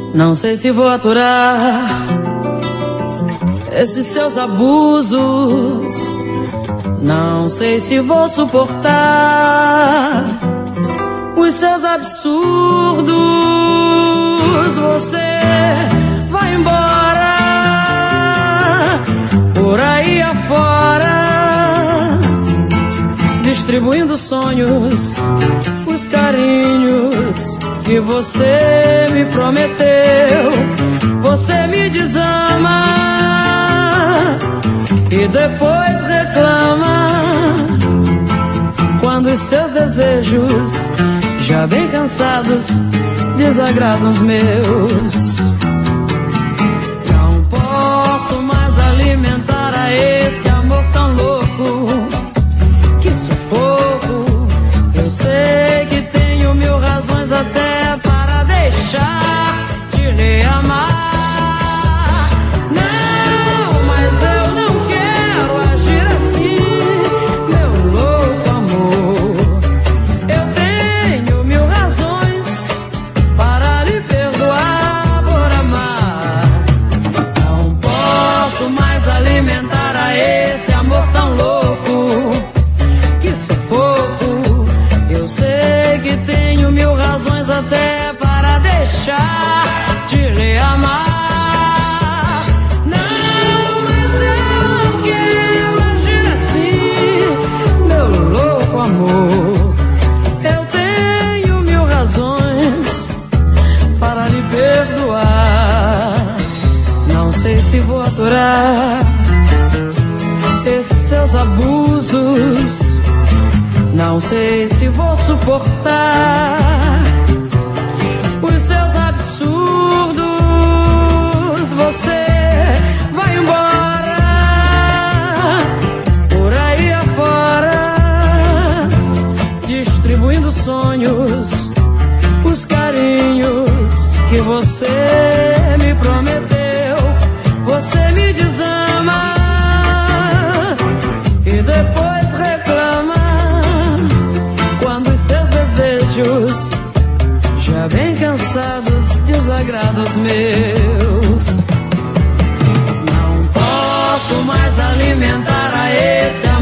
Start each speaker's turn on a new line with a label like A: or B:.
A: Não sei se vou aturar esses seus abusos. Não sei se vou suportar os seus absurdos. Você vai embora por aí afora, distribuindo sonhos, os carinhos que você me prometeu. Você me desama e depois reclama quando os seus desejos, já bem cansados, desagradam os meus. Não posso mais alimentar a esse amor tão louco. Que sufoco. Eu sei que tenho mil razões até para deixar de lhe amar. Não, mas eu não quero agir assim, meu louco amor. Eu tenho mil razões para lhe perdoar por amar. Não posso mais alimentar a esse amor tão louco. Que sufoco. Eu sei que tenho mil razões até para deixar de lhe amar. Não, mas eu não quero agir assim, meu louco amor. Eu tenho mil razões para lhe perdoar. Não sei se vou aturar esses seus abusos. Não sei se vou suportar os seus absurdos. Você vai embora por aí afora, distribuindo sonhos, os carinhos que você me prometeu. Você me desama e depois reclama quando os seus desejos, já bem cansados, desagradam os meus. Não posso mais alimentar a esse amor